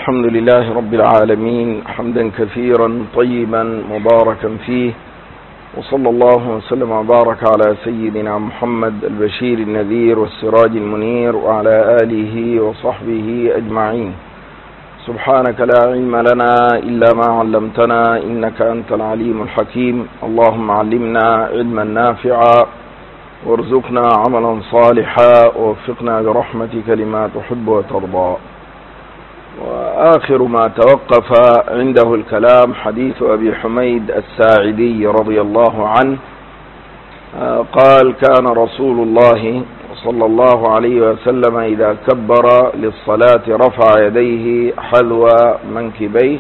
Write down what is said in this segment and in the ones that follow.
الحمد لله رب العالمين حمدا كثيرا طيبا مباركا فيه، وصلى الله وسلم وبارك على سيدنا محمد البشير النذير والسراج المنير وعلى آله وصحبه أجمعين. سبحانك لا علم لنا إلا ما علمتنا إنك أنت العليم الحكيم. اللهم علمنا علما نافعا وارزقنا عملا صالحا ووفقنا برحمتك لما تحب وترضى. وآخر ما توقف عنده الكلام حديث أبي حميد الساعدي رضي الله عنه قال: كان رسول الله صلى الله عليه وسلم إذا كبر للصلاة رفع يديه حذو منكبيه،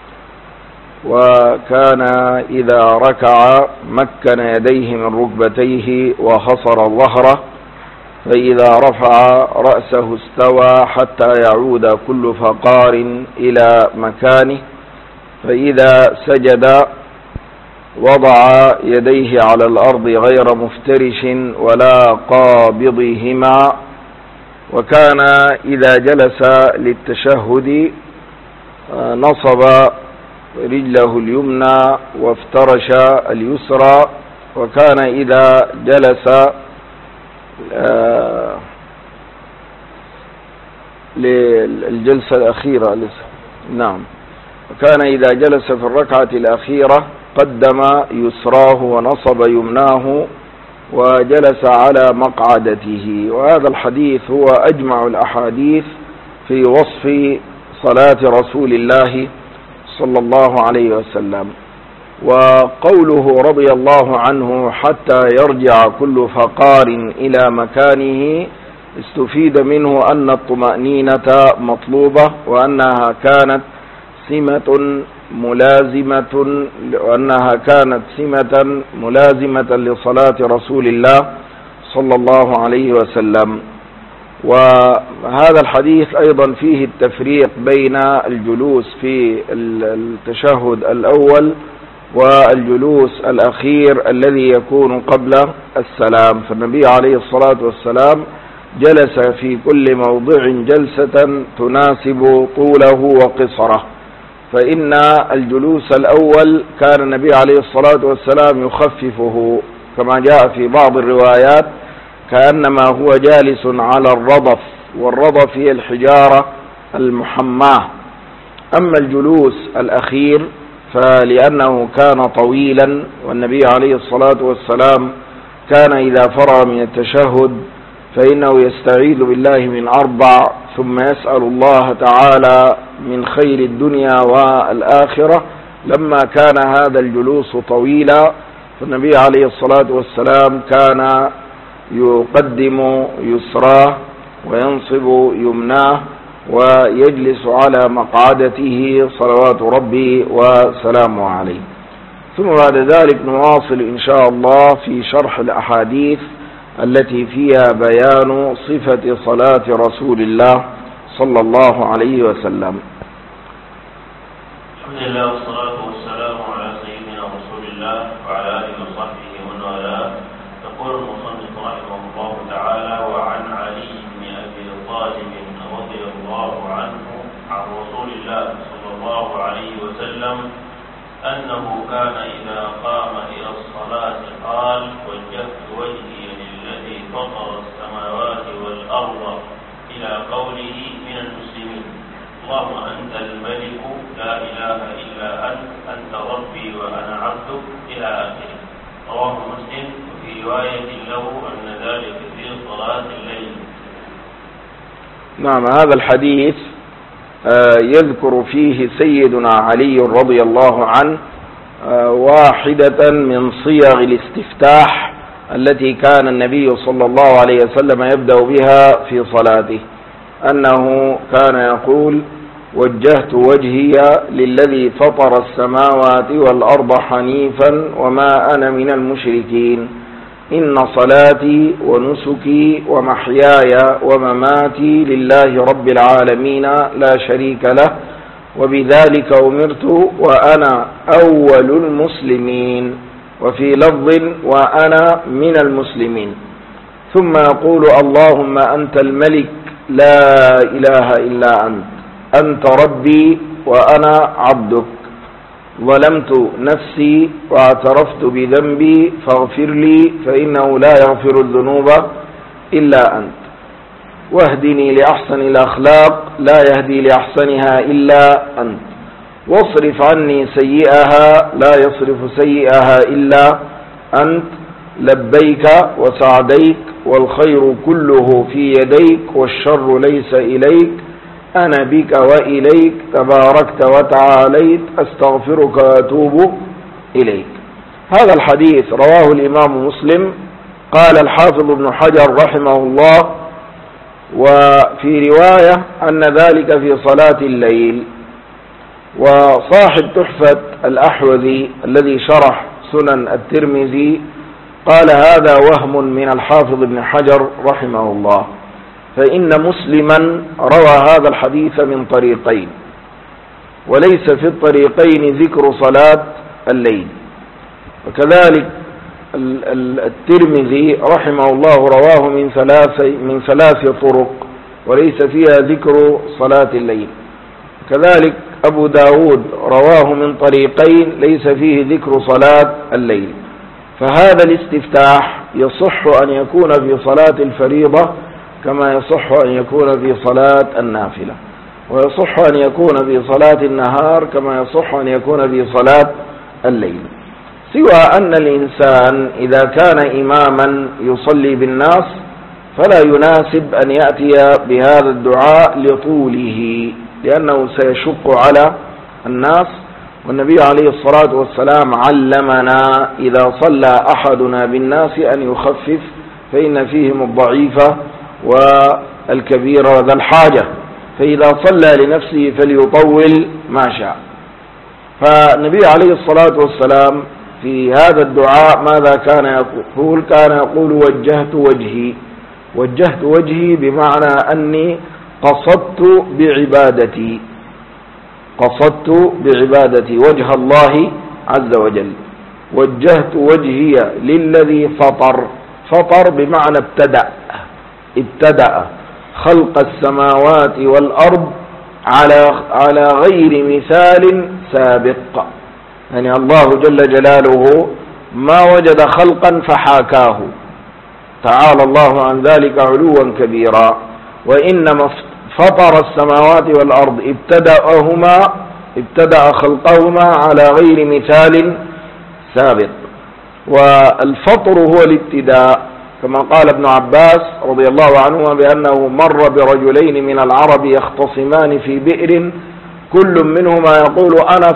وكان إذا ركع مكن يديه من ركبتيه وحصر ظهره، فإذا رفع رأسه استوى حتى يعود كل فقار إلى مكانه، فإذا سجد وضع يديه على الأرض غير مفترش ولا قابضهما، وكان إذا جلس للتشهد نصب رجله اليمنى وافترش اليسرى، وكان إذا جلس للجلسة الأخيرة وكان إذا جلس في الركعة الأخيرة قدم يسراه ونصب يمناه وجلس على مقعدته. وهذا الحديث هو أجمع الأحاديث في وصف صلاة رسول الله صلى الله عليه وسلم. وقوله رضي الله عنه حتى يرجع كل فقار إلى مكانه استفيد منه أن الطمأنينة مطلوبة، وأنها كانت سمة ملازمة لصلاة رسول الله صلى الله عليه وسلم. وهذا الحديث أيضا فيه التفريق بين الجلوس في التشهد الأول والجلوس الأخير الذي يكون قبل السلام. فالنبي عليه الصلاة والسلام جلس في كل موضع جلسة تناسب طوله وقصره، فإن الجلوس الأول كان النبي عليه الصلاة والسلام يخففه كما جاء في بعض الروايات كأنما هو جالس على الرضف، والرضف هي الحجارة المحماة. أما الجلوس الأخير فلأنه كان طويلا، والنبي عليه الصلاة والسلام كان إذا فرغ من التشهد فإنه يستعيذ بالله من 4 ثم يسأل الله تعالى من خير الدنيا والآخرة. لما كان هذا الجلوس طويلا فالنبي عليه الصلاة والسلام كان يقدم يسراه وينصب يمناه ويجلس على مقعدته صلوات ربي وسلامه عليه. ثم بعد ذلك نواصل إن شاء الله في شرح الأحاديث التي فيها بيان صفة صلاة رسول الله صلى الله عليه وسلم. الحمد لله والصلاة والسلام على سيدنا رسول الله وعلى آله وصحبه ومن والاه. يقول المصنف رحمه الله تعالى: وعن علي بن أبي طالب رضي الله عنه عن رسول الله صلى الله عليه وسلم أنه كان إذا قام إلى الصلاة قال: وجهت وجهي للذي فطر السماوات والأرض إلى قوله من المسلمين: اللهم أنت الملك لا إله إلا أنت ربي وأنا عبدك إلى آخره. رواه مسلم. وفي رواية له أن ذلك في صلاة الليل. نعم، هذا الحديث يذكر فيه سيدنا علي رضي الله عنه واحدة من صيغ الاستفتاح التي كان النبي صلى الله عليه وسلم يبدأ بها في صلاته، أنه كان يقول: وجهت وجهي للذي فطر السماوات والأرض حنيفا وما أنا من المشركين، إن صلاتي ونسكي ومحياي ومماتي لله رب العالمين لا شريك له، وبذلك أمرت وأنا أول المسلمين، وفي لفظ وأنا من المسلمين. ثم يقول: اللهم أنت الملك لا إله إلا أنت. أنت ربي وأنا عبدك، ظلمت نفسي واعترفت بذنبي فاغفر لي فإنه لا يغفر الذنوب إلا أنت، واهدني لأحسن الأخلاق لا يهدي لأحسنها إلا أنت، واصرف عني سيئها لا يصرف سيئها إلا أنت، لبيك وسعديك والخير كله في يديك والشر ليس إليك، أنا بك وإليك تباركت وتعاليت، أستغفرك وأتوب إليك. هذا الحديث رواه الإمام مسلم. قال الحافظ ابن حجر رحمه الله: وفي رواية أن ذلك في صلاة الليل. وصاحب تحفة الأحوذي الذي شرح سنن الترمذي قال: هذا وهم من الحافظ ابن حجر رحمه الله، فإن مسلما روى هذا الحديث من طريقين، وليس في الطريقين ذكر صلاة الليل. وكذلك الترمذي رحمه الله رواه من ثلاث طرق وليس فيها ذكر صلاة الليل. كذلك أبو داود رواه من طريقين ليس فيه ذكر صلاة الليل. فهذا الاستفتاح يصح أن يكون في صلاة الفريضة كما يصح أن يكون في صلاة النافلة، ويصح أن يكون في صلاة النهار كما يصح أن يكون في صلاة الليل، سوى أن الإنسان إذا كان إماما يصلي بالناس فلا يناسب أن يأتي بهذا الدعاء لطوله، لأنه سيشق على الناس. والنبي عليه الصلاة والسلام علمنا إذا صلى أحدنا بالناس أن يخفف، فإن فيهم الضعيف والكبير وذا الحاجة، فإذا صلى لنفسه فليطول ما شاء. فالنبي عليه الصلاة والسلام في هذا الدعاء ماذا كان يقول؟ كان يقول: وجهت وجهي. وجهت وجهي بمعنى أني قصدت بعبادتي، قصدت بعبادتي وجه الله عز وجل. وجهت وجهي للذي فطر. فطر بمعنى ابتدأ خلق السماوات والأرض على غير مثال سابق، يعني الله جل جلاله ما وجد خلقا فحاكاه، تعالى الله عن ذلك علوا كبيرا، وإنما فطر السماوات والأرض ابتدأ خلقهما على غير مثال سابق. والفطر هو الابتداء، كما قال ابن عباس رضي الله عنهما بأنه مر برجلين من العرب يختصمان في بئر، كل منهما يقول: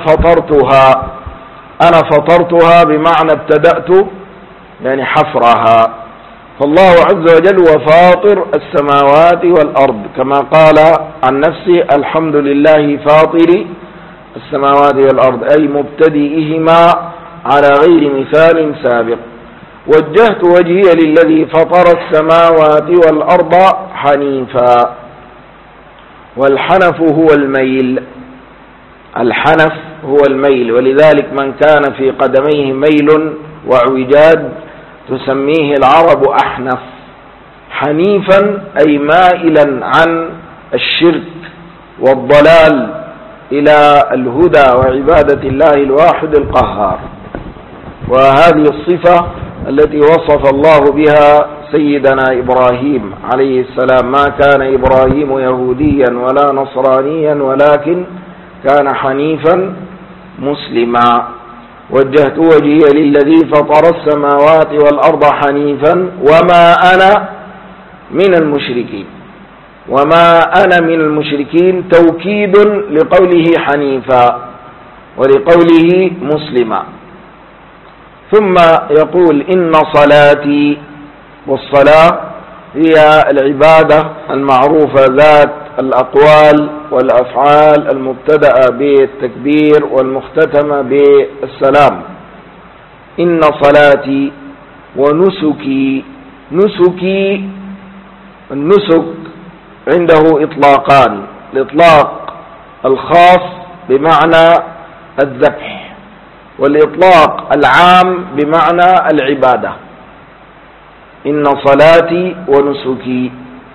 أنا فطرتها بمعنى ابتدأت يعني حفرها. فالله عز وجل هو فاطر السماوات والأرض، كما قال عن نفسه: الحمد لله فاطر السماوات والأرض، أي مبتدئهما على غير مثال سابق. وجهت وجهي للذي فطر السماوات والأرض حنيفا. والحنف هو الميل، الحنف هو الميل، ولذلك من كان في قدميه ميل وعوجاج تسميه العرب أحنف. حنيفا أي مائلا عن الشرك والضلال إلى الهدى وعبادة الله الواحد القهار. وهذه الصفة التي وصف الله بها سيدنا إبراهيم عليه السلام: ما كان إبراهيم يهوديا ولا نصرانيا ولكن كان حنيفا مسلما. وجهت وجهي للذي فطر السماوات والأرض حنيفا وما أنا من المشركين. وما أنا من المشركين توكيد لقوله حنيفا ولقوله مسلما. ثم يقول: إن صلاتي. والصلاة هي العبادة المعروفة ذات الأقوال والأفعال المبتدأة بالتكبير والمختتمة بالسلام. إن صلاتي ونسكي. نسكي، النسك عنده إطلاقان: الإطلاق الخاص بمعنى الذبح، والإطلاق العام بمعنى العبادة. إن صلاتي ونسكي.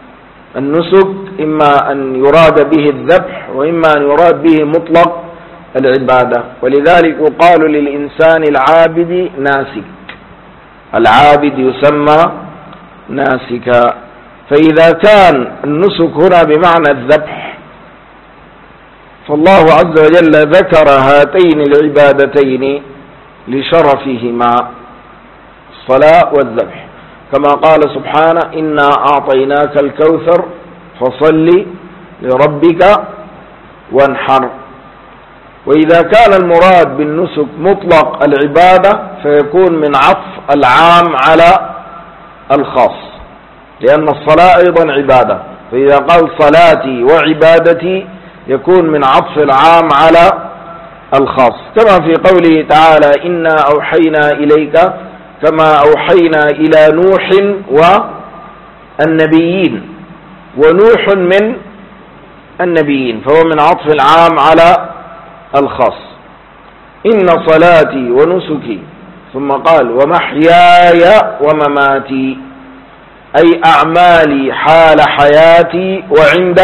النسك إما أن يراد به الذبح وإما أن يراد به مطلق العبادة. ولذلك يقال للإنسان العابد ناسك، العابد يسمى ناسكا. فإذا كان النسك هنا بمعنى الذبح، فالله عز وجل ذكر هاتين العبادتين لشرفهما، الصلاة والذبح، كما قال سبحانه: إنا أعطيناك الكوثر فصل لربك وانحر. وإذا كان المراد بالنسك مطلق العبادة فيكون من عطف العام على الخاص، لأن الصلاة أيضا عبادة، فإذا قال صلاتي وعبادتي يكون من عطف العام على الخاص، كما في قوله تعالى: إنا أوحينا إليك كما أوحينا إلى نوح والنبيين، ونوح من النبيين، فهو من عطف العام على الخاص. إن صلاتي ونسكي، ثم قال: ومحياي ومماتي، أي أعمالي حال حياتي وعند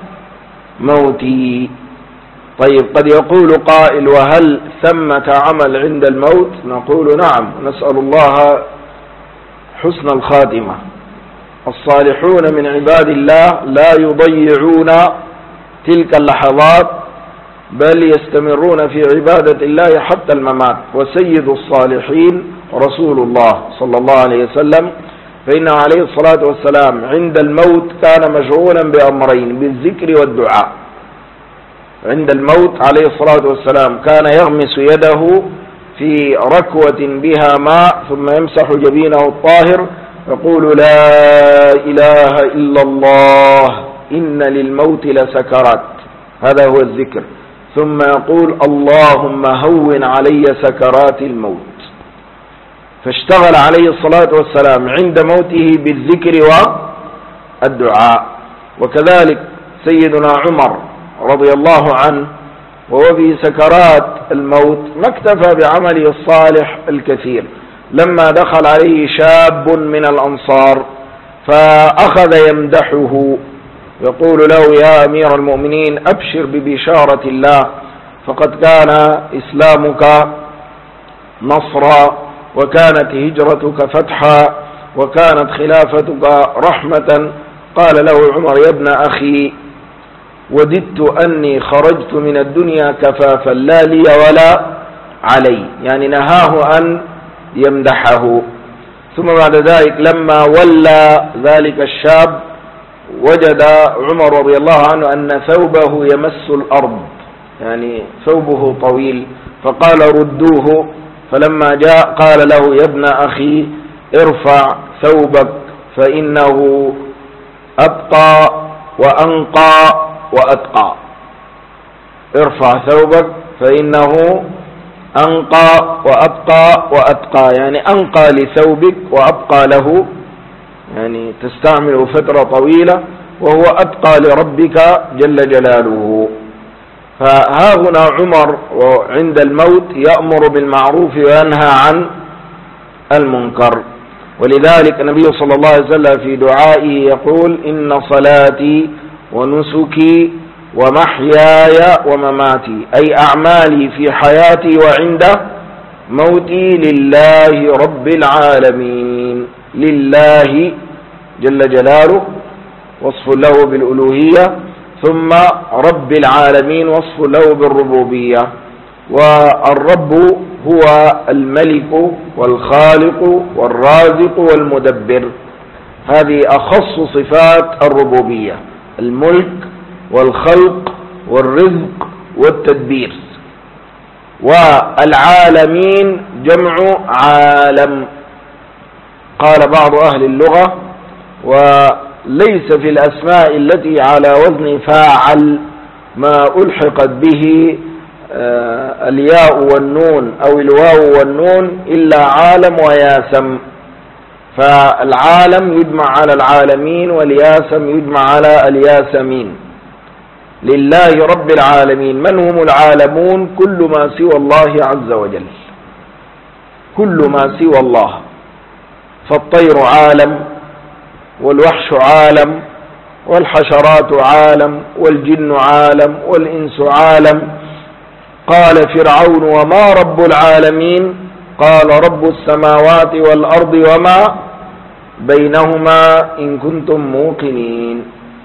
موتي. طيب، قد يقول قائل: وهل ثمة عمل عند الموت؟ نقول: نعم، نسأل الله حسن الخاتمة. الصالحون من عباد الله لا يضيعون تلك اللحظات، بل يستمرون في عبادة الله حتى الممات. وسيد الصالحين رسول الله صلى الله عليه وسلم، فإنه عليه الصلاة والسلام عند الموت كان مشغولا بأمرين: بالذكر والدعاء. عند الموت عليه الصلاة والسلام كان يغمس يده في ركوة بها ماء، ثم يمسح جبينه الطاهر، يقول: لا إله إلا الله، إن للموت لسكرات، هذا هو الذكر. ثم يقول: اللهم هون علي سكرات الموت. فاشتغل عليه الصلاة والسلام عند موته بالذكر والدعاء. وكذلك سيدنا عمر رضي الله عنه وهو في سكرات الموت ما اكتفى بعمله الصالح الكثير، لما دخل عليه شاب من الأنصار فأخذ يمدحه، يقول له: يا أمير المؤمنين، أبشر ببشارة الله، فقد كان إسلامك نصرا، وكانت هجرتك فتحا، وكانت خلافتك رحمة. قال له عمر: يا ابن أخي، وددت أني خرجت من الدنيا كفافا، لا لي ولا علي، يعني نهاه أن يمدحه. ثم بعد ذلك لما ولى ذلك الشاب وجد عمر رضي الله عنه أن ثوبه يمس الأرض، يعني ثوبه طويل، فقال: ردوه. فلما جاء قال له: يا ابن أخي، ارفع ثوبك فإنه أبقى وأنقى وأتقى. ارفع ثوبك فإنه أنقى وأبقى وأتقى، يعني أنقى لثوبك وأبقى له، يعني تستعمل فترة طويلة، وهو أتقى لربك جل جلاله. فها هنا عمر عند الموت يأمر بالمعروف وينهى عن المنكر. ولذلك النبي صلى الله عليه وسلم في دعائه يقول: إن صلاتي ونسكي ومحياي ومماتي، أي أعمالي في حياتي وعند موتي، لله رب العالمين. لله جل جلاله وصف له بالألوهية، ثم رب العالمين وصف له بالربوبية. والرب هو الملك والخالق والرازق والمدبر، هذه أخص صفات الربوبية: الملك والخلق والرزق والتدبير. والعالمين جمع عالم. قال بعض أهل اللغة: وليس في الأسماء التي على وزن فاعل ما ألحقت به الياء والنون أو الواو والنون إلا عالم وياسم، فالعالم يجمع على العالمين والياسم يجمع على الياسمين. لله رب العالمين. من هم العالمون؟ كل ما سوى الله عز وجل، كل ما سوى الله. فالطير عالم، والوحش عالم، والحشرات عالم، والجن عالم، والإنس عالم. قال فرعون: وما رب العالمين؟ قال: رب السماوات والأرض وما بينهما إن كنتم موقنين.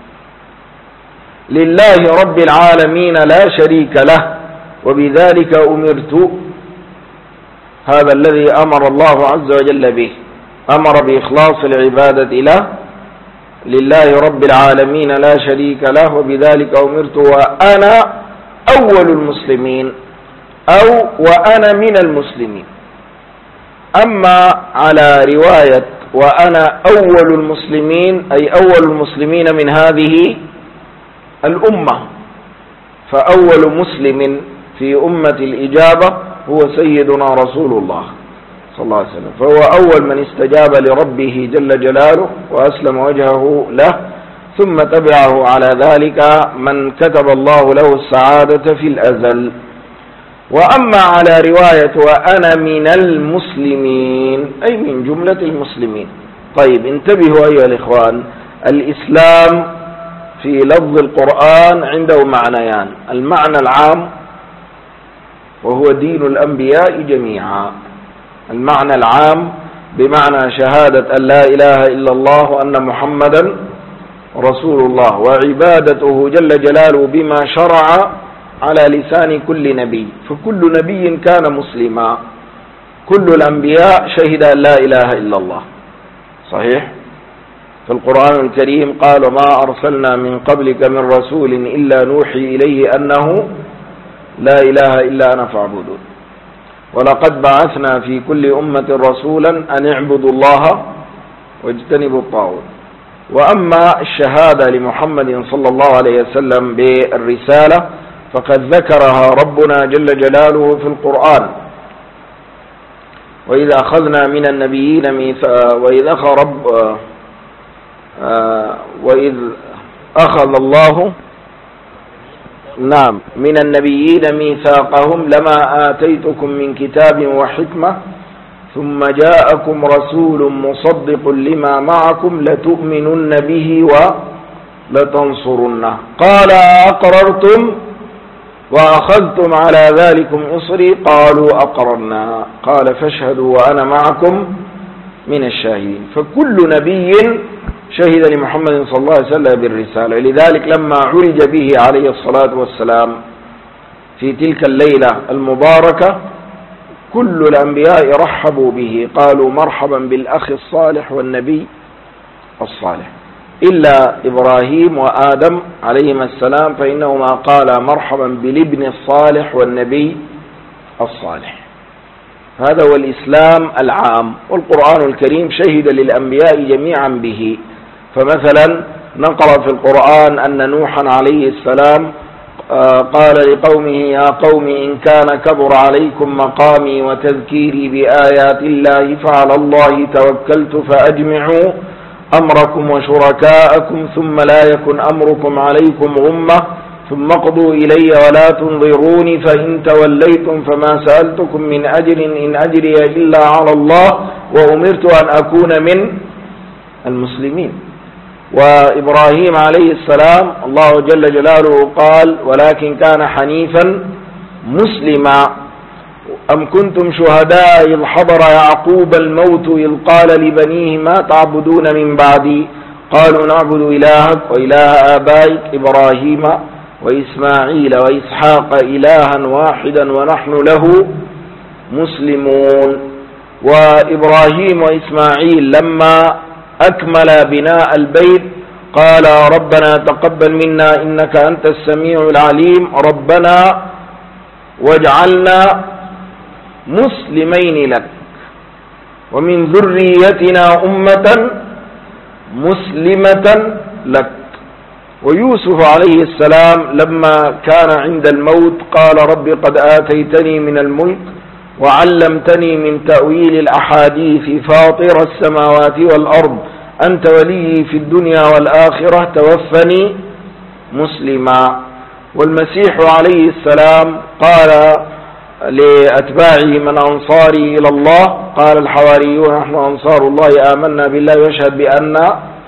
لله رب العالمين لا شريك له وبذلك أمرت. هذا الذي أمر الله عز وجل به، أمر بإخلاص العبادة له. لله رب العالمين لا شريك له وبذلك أمرت وأنا أول المسلمين، أو وأنا من المسلمين. أما على رواية وأنا أول المسلمين أي أول المسلمين من هذه الأمة، فأول مسلم في أمة الإجابة هو سيدنا رسول الله صلى الله عليه وسلم، فهو أول من استجاب لربه جل جلاله وأسلم وجهه له، ثم تبعه على ذلك من كتب الله له السعادة في الأزل. وأما على رواية وأنا من المسلمين أي من جملة المسلمين. طيب انتبهوا أيها الإخوان، الإسلام في لفظ القرآن عنده معنيان: المعنى العام وهو دين الأنبياء جميعا، المعنى العام بمعنى شهادة أن لا إله إلا الله وأن محمدا رسول الله، وعبادته جل جلاله بما شرع على لسان كل نبي، فكل نبي كان مسلما، كل الأنبياء شهد أن لا إله إلا الله. صحيح؟ في القرآن الكريم قال: ما أرسلنا من قبلك من رسول إلا نوحي إليه أنه لا إله إلا أنا فاعبدون، ولقد بعثنا في كل أمة رسولا أن اعبدوا الله واجتنبوا الطاغوت. وأما الشهادة لمحمد صلى الله عليه وسلم بالرسالة فقد ذكرها ربنا جل جلاله في القرآن: وإذا أخذنا من النبيين وإذ أخذ الله من النبيين ميثاقهم لما آتيتكم من كتاب وحكمة ثم جاءكم رسول مصدق لما معكم لتؤمنن به ولتنصرنه. قال: أقررتم وأخذتم على ذلكم إصري؟ قالوا: أقررنا. قال: فاشهدوا وأنا معكم من الشاهدين. فكل نبي شهد لمحمد صلى الله عليه وسلم بالرسالة. لذلك لما عرج به عليه الصلاة والسلام في تلك الليلة المباركة كل الأنبياء رحبوا به، قالوا: مرحبا بالأخ الصالح والنبي الصالح، إلا إبراهيم وآدم عليهما السلام فإنهما قالا مرحبا بالابن الصالح والنبي الصالح. هذا هو الإسلام العام، والقرآن الكريم شهد للأنبياء جميعا به. فمثلا نقرأ في القرآن أن نوحا عليه السلام قال لقومه: يا قوم إن كان كبر عليكم مقامي وتذكيري بآيات الله فعلى الله توكلت فأجمعوا أمركم وشركاءكم ثم لا يكن أمركم عليكم غمة ثم اقضوا إلي ولا تنظروني فإن توليتم فما سألتكم من أجر إن أجري إلا على الله وأمرت أن أكون من المسلمين. وإبراهيم عليه السلام الله جل جلاله قال: ولكن كان حنيفا مسلما. أم كنتم شهداء إذ حضر يعقوب الموت إذ قال لبنيه ما تعبدون من بعدي قالوا نعبد إلهك وإله آبائك إبراهيم وإسماعيل وإسحاق إلها واحدا ونحن له مسلمون. وإبراهيم وإسماعيل لما أكمل بناء البيت قال: ربنا تقبل منا إنك أنت السميع العليم ربنا واجعلنا مسلمين لك ومن ذريتنا أمة مسلمة لك. ويوسف عليه السلام لما كان عند الموت قال: رب قد آتيتني من الملك وعلمتني من تأويل الأحاديث فاطر السماوات والأرض أنت ولي في الدنيا والآخرة توفني مسلما. والمسيح عليه السلام قال لأتباعه: من أنصاري إلى الله؟ قال الحواريون: نحن أنصار الله آمنا بالله واشهد بأننا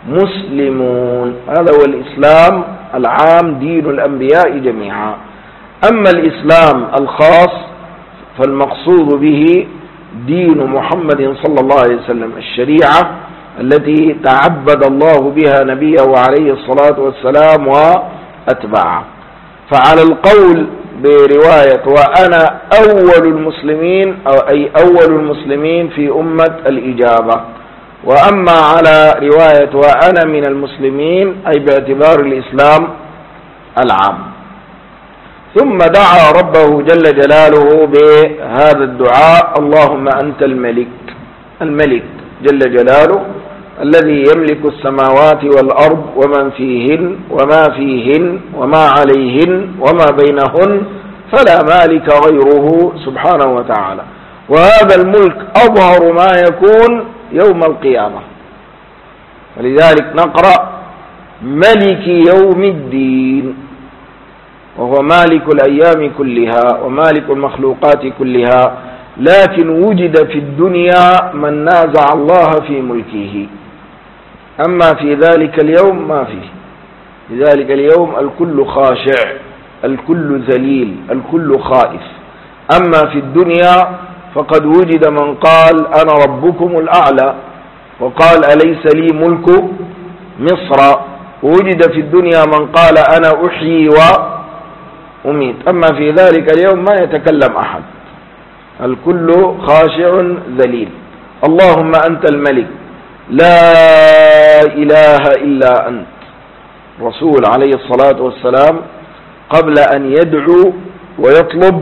مسلمون. هذا هو الإسلام العام، دين الأنبياء جميعا. أما الإسلام الخاص فالمقصود به دين محمد صلى الله عليه وسلم، الشريعة التي تعبد الله بها نبيه عليه الصلاة والسلام وأتباعه. فعلى القول برواية وأنا أول المسلمين، أي أول المسلمين في أمة الإجابة. وأما على رواية وأنا من المسلمين أي باعتبار الإسلام العام. ثم دعا ربه جل جلاله بهذا الدعاء: اللهم أنت الملك. الملك جل جلاله الذي يملك السماوات والأرض ومن فيهن وما فيهن وما عليهن وما بينهن، فلا مالك غيره سبحانه وتعالى. وهذا الملك أظهر ما يكون يوم القيامة، ولذلك نقرأ ملك يوم الدين، وهو مالك الأيام كلها ومالك المخلوقات كلها. لكن وجد في الدنيا من نازع الله في ملكه، أما في ذلك اليوم ما فيه. لذلك اليوم الكل خاشع، الكل ذليل، الكل خائف. أما في الدنيا فقد وجد من قال أنا ربكم الأعلى، وقال أليس لي ملك مصر. ووجد في الدنيا من قال أنا أحيي وأميت. أما في ذلك اليوم ما يتكلم أحد، الكل خاشع ذليل. اللهم أنت الملك لا إله إلا أنت. رسول عليه الصلاة والسلام قبل أن يدعو ويطلب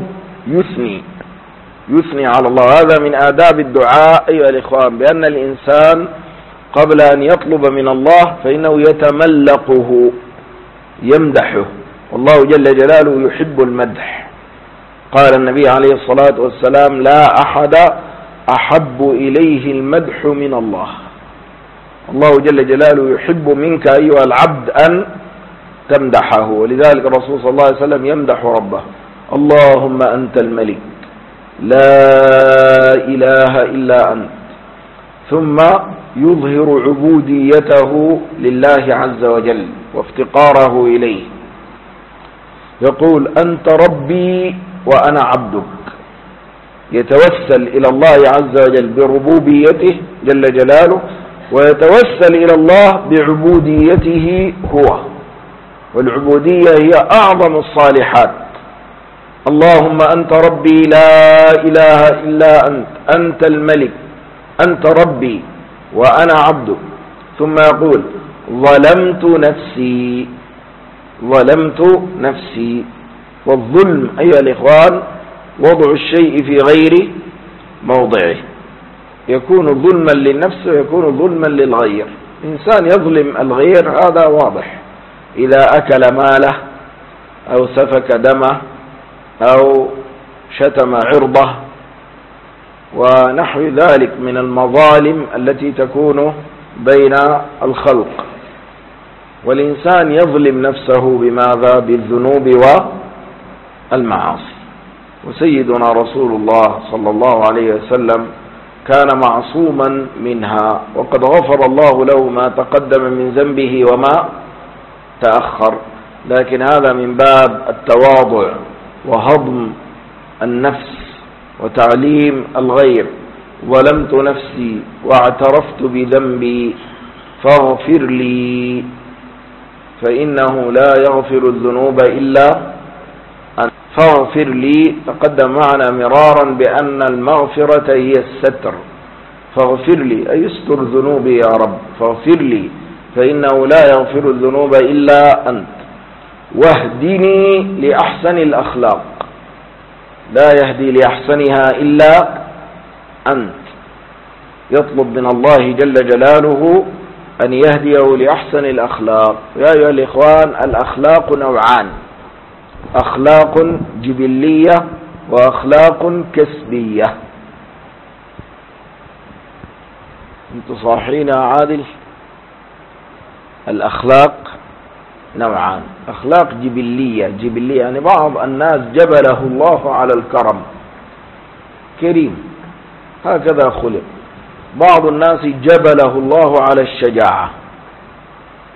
يثني على الله. هذا من آداب الدعاء أيها الإخوان، بأن الإنسان قبل أن يطلب من الله فإنه يتملقه، يمدحه، والله جل جلاله يحب المدح. قال النبي عليه الصلاة والسلام: لا أحد أحب إليه المدح من الله. الله جل جلاله يحب منك أيها العبد أن تمدحه، ولذلك الرسول صلى الله عليه وسلم يمدح ربه: اللهم أنت الملك لا إله إلا أنت. ثم يظهر عبوديته لله عز وجل وافتقاره إليه، يقول أنت ربي وأنا عبدك، يتوسل إلى الله عز وجل بربوبيته جل جلاله، ويتوسل إلى الله بعبوديته هو، والعبودية هي أعظم الصالحات. اللهم أنت ربي لا إله إلا أنت، أنت الملك، أنت ربي وأنا عبدك. ثم يقول ظلمت نفسي. والظلم أيها الإخوان وضع الشيء في غير موضعه، يكون ظلما للنفس ويكون ظلما للغير. إنسان يظلم الغير هذا واضح، إذا أكل ماله أو سفك دمه أو شتم عرضه ونحو ذلك من المظالم التي تكون بين الخلق. والإنسان يظلم نفسه بماذا؟ بالذنوب والمعاصي. وسيدنا رسول الله صلى الله عليه وسلم كان معصوما منها، وقد غفر الله له ما تقدم من ذنبه وما تأخر. لكن هذا من باب التواضع وهضم النفس وتعليم الغير. ظلمت نفسي واعترفت بذنبي فاغفر لي فإنه لا يغفر الذنوب إلا أنت. فاغفر لي تقدم معنا مرارا بأن المغفرة هي الستر. فاغفر لي أي استر ذنوبي يا رب، فاغفر لي فإنه لا يغفر الذنوب إلا أنت. واهدني لأحسن الأخلاق، لا يهدي لأحسنها إلا أنت. يطلب من الله جل جلاله أن يهديه لأحسن الأخلاق. يا أيها الإخوان الأخلاق نوعان: أخلاق جبلية وأخلاق كسبية. أنت صاحين يا عادل؟ الأخلاق نوعان: أخلاق جبلية يعني بعض الناس جبله الله على الكرم، كريم هكذا خلق. بعض الناس جبله الله على الشجاعة،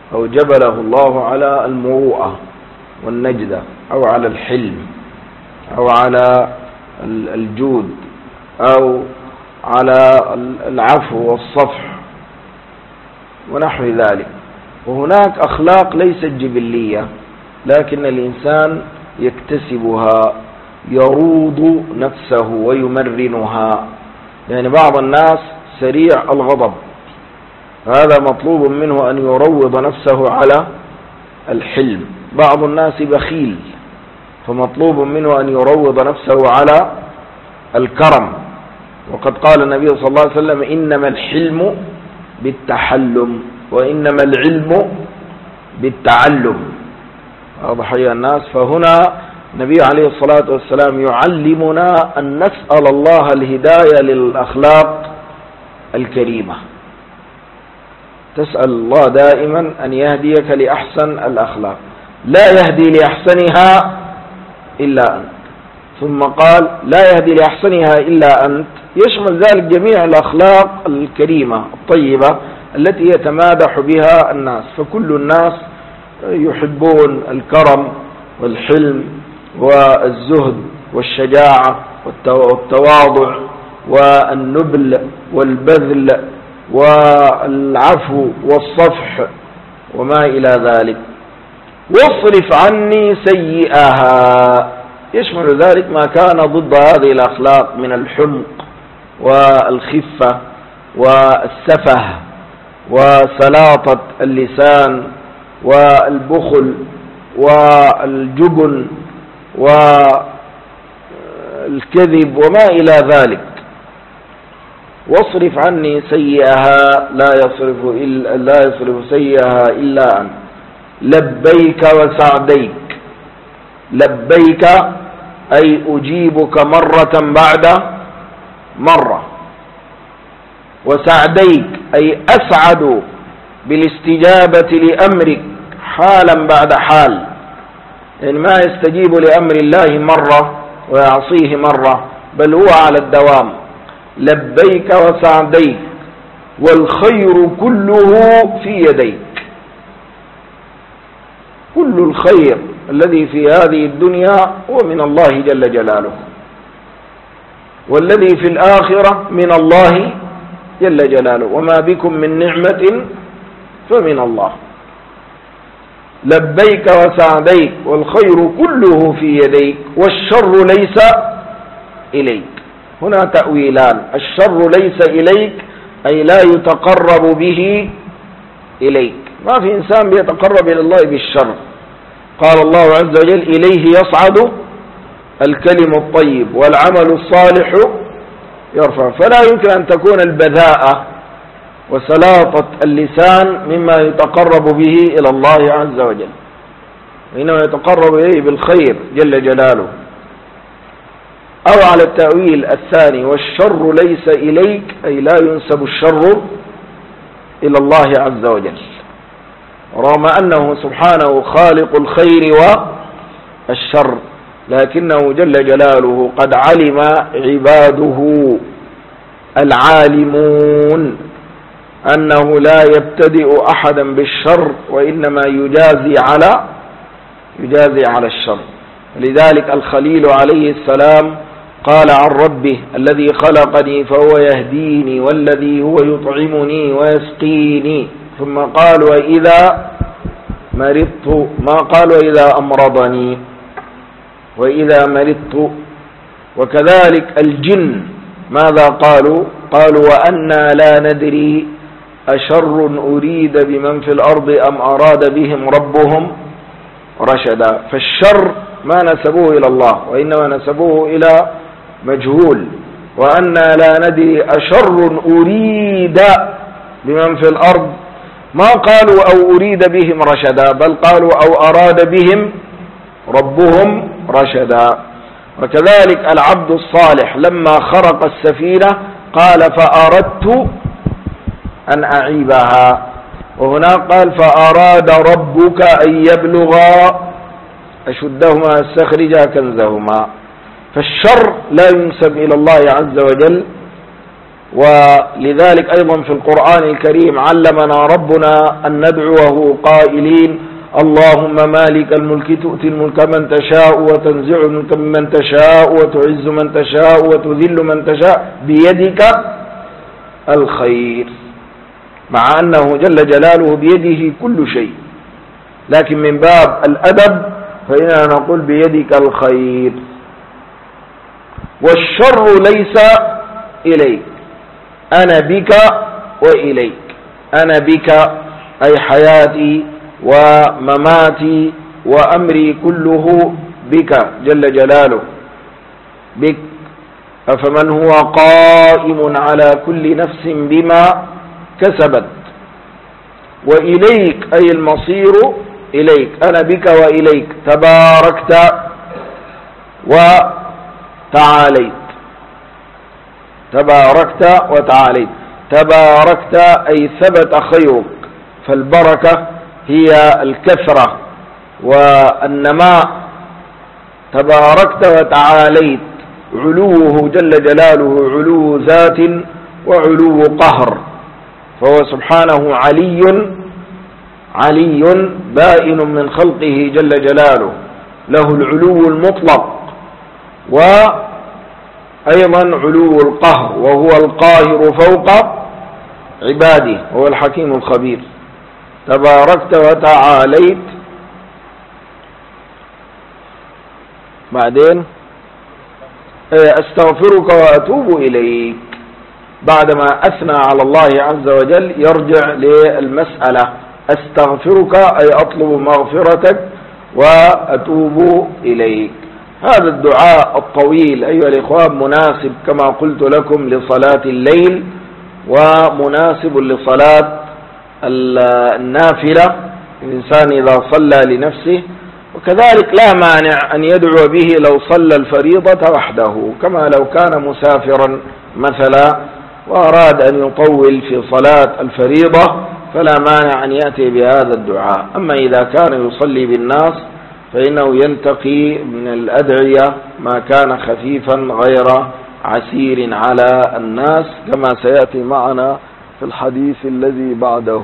أو جبله الله على المروءة والنجدة، أو على الحلم، أو على الجود، أو على العفو والصفح ونحو ذلك. وهناك أخلاق ليست جبلية، لكن الإنسان يكتسبها، يروض نفسه ويمرنها. يعني بعض الناس سريع الغضب، هذا مطلوب منه أن يروض نفسه على الحلم. بعض الناس بخيل، فمطلوب منه أن يروض نفسه على الكرم. وقد قال النبي صلى الله عليه وسلم: إنما الحلم بالتحلم، وإنما العلم بالتعلم. واضح يا الناس؟ فهنا النبي عليه الصلاة والسلام يعلمنا أن نسأل الله الهداية للأخلاق الكريمة. تسأل الله دائما أن يهديك لأحسن الأخلاق، لا يهدي لأحسنها إلا أنت. ثم قال: لا يهدي لأحسنها إلا أنت، يشمل ذلك جميع الأخلاق الكريمة الطيبة التي يتمادح بها الناس. فكل الناس يحبون الكرم والحلم والزهد والشجاعة والتواضع والنبل والبذل والعفو والصفح وما إلى ذلك. واصرف عني سيئها، يشمل ذلك ما كان ضد هذه الأخلاق من الحمق والخفة والسفه وسلاطة اللسان والبخل والجبن والكذب وما إلى ذلك. واصرف عني سيئها، لا يصرف سيئها إلا أنت. لبيك وسعديك، لبيك أي أجيبك مرة بعد مرة، وسعديك أي أسعد بالاستجابة لأمرك حالا بعد حال. يعني ما يستجيب لأمر الله مرة ويعصيه مرة، بل هو على الدوام. لبيك وسعديك، والخير كله في يديك. كل الخير الذي في هذه الدنيا هو من الله جل جلاله، والذي في الآخرة من الله جل جلاله، وما بكم من نعمة فمن الله. لبيك وسعديك، والخير كله في يديك، والشر ليس إليك. هنا تأويلان: الشر ليس إليك أي لا يتقرب به إليك، ما في إنسان بيتقرب إلى الله بالشر. قال الله عز وجل: إليه يصعد الكلم الطيب والعمل الصالح يرفع. فلا يمكن أن تكون البذاءة وسلاطة اللسان مما يتقرب به إلى الله عز وجل، وإنما يتقرب إليه بالخير جل جلاله. أو على التأويل الثاني: والشر ليس إليك أي لا ينسب الشر إلى الله عز وجل، رغم أنه سبحانه خالق الخير والشر، لكنه جل جلاله قد علم عباده العالمون أنه لا يبتدئ أحدا بالشر، وإنما يجازي على الشر. لذلك الخليل عليه السلام قال عن ربه: الذي خلقني فهو يهديني، والذي هو يطعمني ويسقيني. ثم قال: وإذا مرضت، ما قال وإذا أمرضني، وإذا مرضت. وكذلك الجن ماذا قالوا؟ قالوا: وأنا لا ندري أشر أريد بمن في الأرض أم أراد بهم ربهم رشدا. فالشر ما نسبوه إلى الله، وإنما نسبوه إلى مجهول. وأنا لا ندري أشر أريد بمن في الأرض، ما قالوا أو أريد بهم رشدا، بل قالوا أو أراد بهم ربهم رشدا. وكذلك العبد الصالح لما خرق السفينة قال: فأردت أن أعيبها. وهنا قال: فأراد ربك أن يبلغا أشدهما يستخرجا كنزهما. فالشر لا ينسب إلى الله عز وجل ولذلك أيضا في القرآن الكريم علمنا ربنا أن ندعوه قائلين: اللهم مالك الملك تؤتي الملك من تشاء وتنزع الملك ممن تشاء وتعز من تشاء وتذل من تشاء بيدك الخير، مع أنه جل جلاله بيده كل شيء، لكن من باب الأدب فإننا نقول بيدك الخير، والشر ليس إليك، أنا بك وإليك، أنا بك أي حياتي ومماتي وأمري كله بك جل جلاله، بك. أفمن هو قائم على كل نفس بما كسبت وإليك أي المصير إليك، أنا بك وإليك، تباركت وتعاليت، تباركت وتعاليت، تباركت أي ثبت خيرك، فالبركة هي الكثرة والنماء، تباركت وتعاليت، علوه جل جلاله علو ذات وعلو قهر، فهو سبحانه علي بائن من خلقه جل جلاله، له العلو المطلق وأيضا علو القهر، وهو القاهر فوق عباده، وهو الحكيم الخبير. تباركت وتعاليت. بعدين أستغفرك وأتوب إليك، بعدما أثنى على الله عز وجل يرجع للمسألة: أستغفرك أي أطلب مغفرتك وأتوب إليك. هذا الدعاء الطويل أيها الإخوان مناسب كما قلت لكم لصلاة الليل، ومناسب لصلاة النافلة الإنسان إذا صلى لنفسه، وكذلك لا مانع أن يدعو به لو صلى الفريضة وحده، كما لو كان مسافرا مثلا وأراد أن يطول في صلاة الفريضة فلا مانع أن يأتي بهذا الدعاء. أما إذا كان يصلي بالناس فإنه ينتقي من الأدعية ما كان خفيفا غير عسير على الناس، كما سيأتي معنا في الحديث الذي بعده.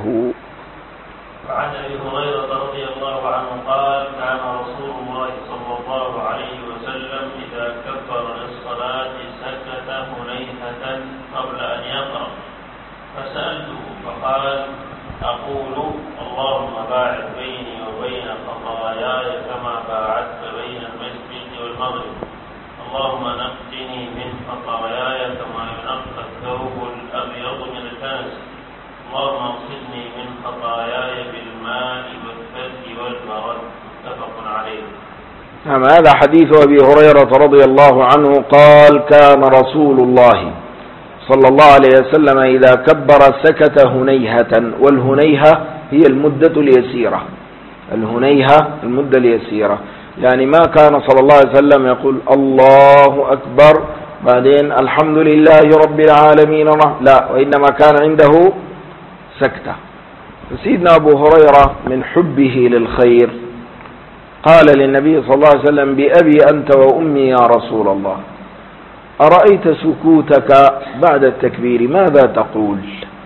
وعن أبي هريرة رضي الله عنه قال: كان رسول الله صلى الله عليه وسلم إذا كبر للصلاة سكت هنيهة قبل أن يقرأ، فسألته فقال: أقول اللهم باعد بيني وبين خطاياي كما باعدت بين المشرق والمغرب، اللهم نقني من خطاياي كما ينقى الثوب الأبيض من الدنس، اللهم اغسلني من خطاياي بالماء والثلج والبرد. متفق عليه. نعم، هذا حديث أبي هريرة رضي الله عنه قال: كان رسول الله صلى الله عليه وسلم إذا كبر سكت هنيهة، والهنيهة هي المدة اليسيرة، الهنيهة المدة اليسيرة، يعني ما كان صلى الله عليه وسلم يقول الله أكبر بعدين الحمد لله رب العالمين، لا، وإنما كان عنده سكتة. سيدنا أبو هريرة من حبه للخير قال للنبي صلى الله عليه وسلم: بأبي أنت وأمي يا رسول الله، أرأيت سكوتك بعد التكبير ماذا تقول؟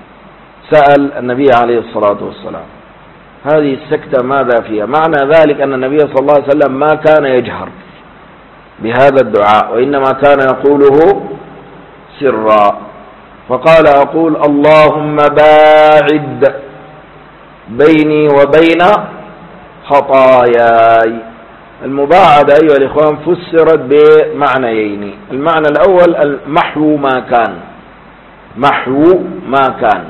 سأل النبي عليه الصلاة والسلام هذه السكتة ماذا فيها؟ معنى ذلك أن النبي صلى الله عليه وسلم ما كان يجهر بهذا الدعاء، وإنما كان يقوله سرا، فقال: أقول اللهم باعد بيني وبين خطاياي. المباعدة أيها الإخوان فسرت بمعنيين: المعنى الأول محو ما كان، محو ما كان،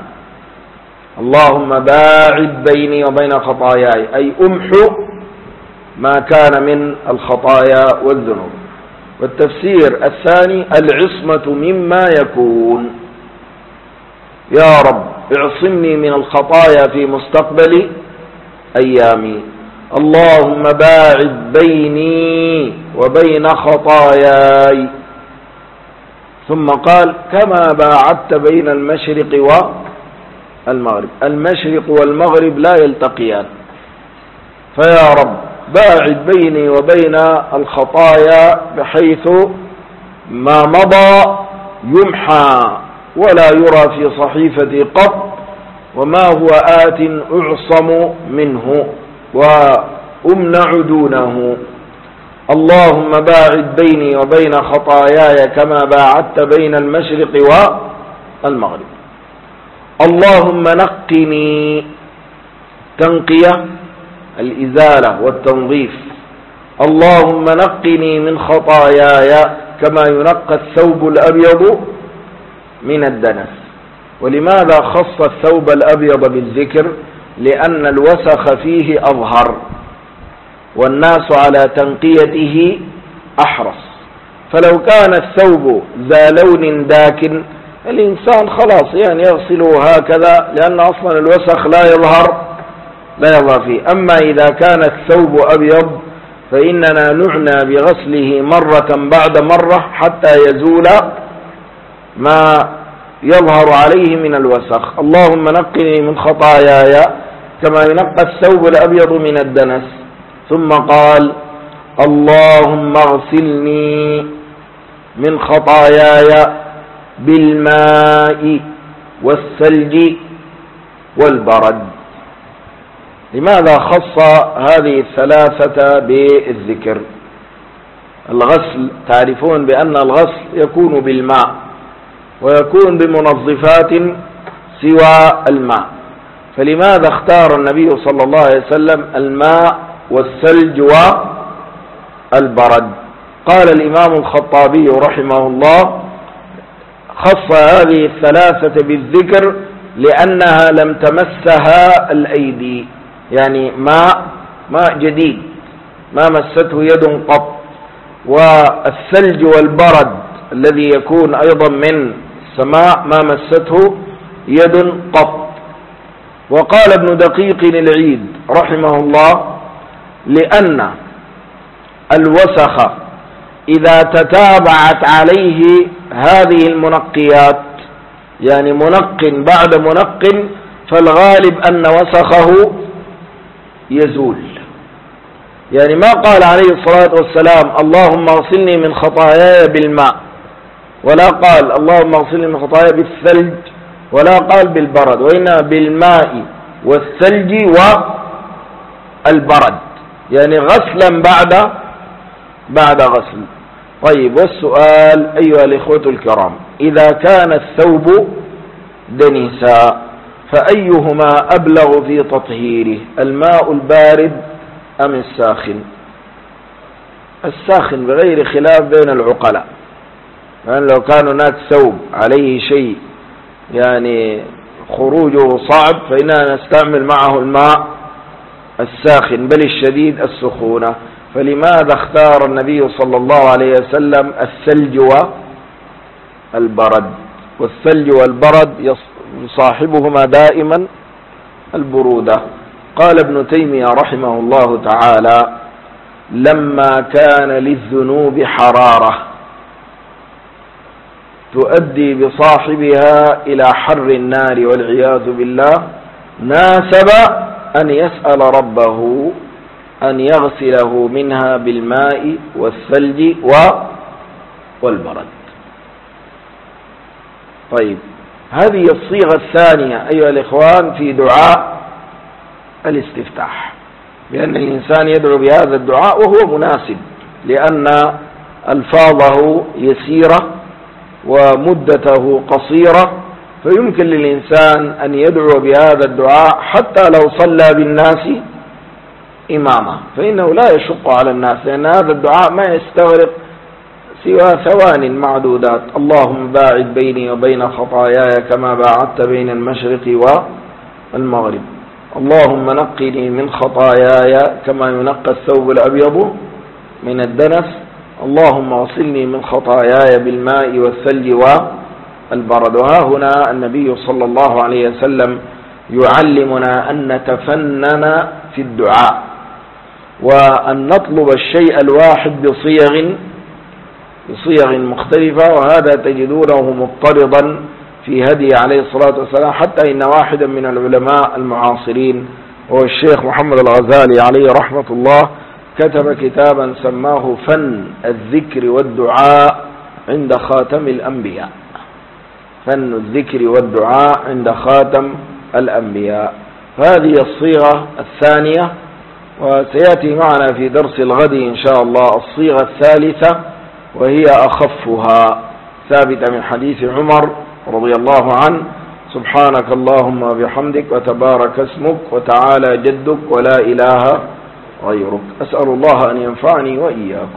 اللهم باعد بيني وبين خطاياي أي أمحو ما كان من الخطايا والذنوب. والتفسير الثاني العصمة مما يكون، يا رب اعصمني من الخطايا في مستقبل أيامي، اللهم باعد بيني وبين خطاياي. ثم قال: كما باعدت بين المشرق والمغرب، المشرق والمغرب لا يلتقيان، فيا رب باعد بيني وبين الخطايا بحيث ما مضى يمحى ولا يرى في صحيفتي قط، وما هو آت أعصم منه وأمنع دونه. اللهم باعد بيني وبين خطاياي كما باعدت بين المشرق والمغرب. اللهم نقني، تنقية الإزالة والتنظيف. اللهم نقني من خطاياي كما ينقى الثوب الأبيض من الدنس. ولماذا خص الثوب الأبيض بالذكر؟ لأن الوسخ فيه أظهر والناس على تنقيته أحرص. فلو كان الثوب ذا لون داكن الإنسان خلاص يعني يغسله هكذا، لأن أصلا الوسخ لا يظهر فيه. أما إذا كان الثوب أبيض فإننا نعنى بغسله مرة بعد مرة حتى يزول ما يظهر عليه من الوسخ. اللهم نقني من خطاياي كما ينقى الثوب الأبيض من الدنس. ثم قال اللهم اغسلني من خطاياي بالماء والثلج والبرد. لماذا خص هذه الثلاثة بالذكر؟ الغسل تعرفون بأن الغسل يكون بالماء ويكون بمنظفات سوى الماء، فلماذا اختار النبي صلى الله عليه وسلم الماء والثلج والبرد؟ قال الإمام الخطابي رحمه الله خص هذه الثلاثة بالذكر لأنها لم تمسها الأيدي، يعني ماء جديد ما مسته يد قط، والثلج والبرد الذي يكون أيضا من السماء ما مسته يد قط. وقال ابن دقيق العيد رحمه الله لأن الوسخ إذا تتابعت عليه هذه المنقيات، يعني منق بعد منق، فالغالب أن وسخه يزول. يعني ما قال عليه الصلاة والسلام اللهم اغسلني من خطاياي بالماء، ولا قال اللهم اغسلني من خطاياي بالثلج، ولا قال بالبرد، وإنما بالماء والثلج والبرد، يعني غسلا بعد غسل. طيب، والسؤال أيها الإخوة الكرام، إذا كان الثوب دنسا فأيهما أبلغ في تطهيره، الماء البارد أم الساخن؟ الساخن بغير خلاف بين العقلاء، لأن لو كان هناك ثوب عليه شيء يعني خروجه صعب فإننا نستعمل معه الماء الساخن بل الشديد السخونة. فلماذا اختار النبي صلى الله عليه وسلم الثلج والبرد؟ والثلج والبرد يصاحبهما دائما البرودة. قال ابن تيمية رحمه الله تعالى لما كان للذنوب حرارة تؤدي بصاحبها إلى حر النار والعياذ بالله، ناسب أن يسأل ربه أن يغسله منها بالماء والثلج والبرد. طيب، هذه الصيغة الثانية أيها الإخوان في دعاء الاستفتاح، بأن الإنسان يدعو بهذا الدعاء وهو مناسب لأن ألفاظه يسيرة ومدته قصيرة، فيمكن للإنسان أن يدعو بهذا الدعاء حتى لو صلى بالناس إمامه، فإنه لا يشق على الناس، لأن هذا الدعاء ما يستغرق سوى ثوان معدودات. اللهم باعد بيني وبين خطاياي كما باعدت بين المشرق والمغرب. اللهم نقني من خطاياي كما ينقى الثوب الأبيض من الدنس. اللهم اغسلني من خطاياي بالماء والثلج والبرد. وها هنا النبي صلى الله عليه وسلم يعلمنا أن نتفنن في الدعاء وأن نطلب الشيء الواحد بصيغ مختلفة، وهذا تجدونه مضطردا في هدي عليه الصلاة والسلام، حتى إن واحدا من العلماء المعاصرين هو الشيخ محمد الغزالي عليه رحمة الله كتب كتابا سماه فن الذكر والدعاء عند خاتم الأنبياء. فن الذكر والدعاء عند خاتم الأنبياء. هذه الصيغة الثانية، وسيأتي معنا في درس الغد إن شاء الله الصيغة الثالثة وهي أخفها، ثابتة من حديث عمر رضي الله عنه: سبحانك اللهم وبحمدك وتبارك اسمك وتعالى جدك ولا إله غيرك. أسأل الله أن ينفعني وإياكم.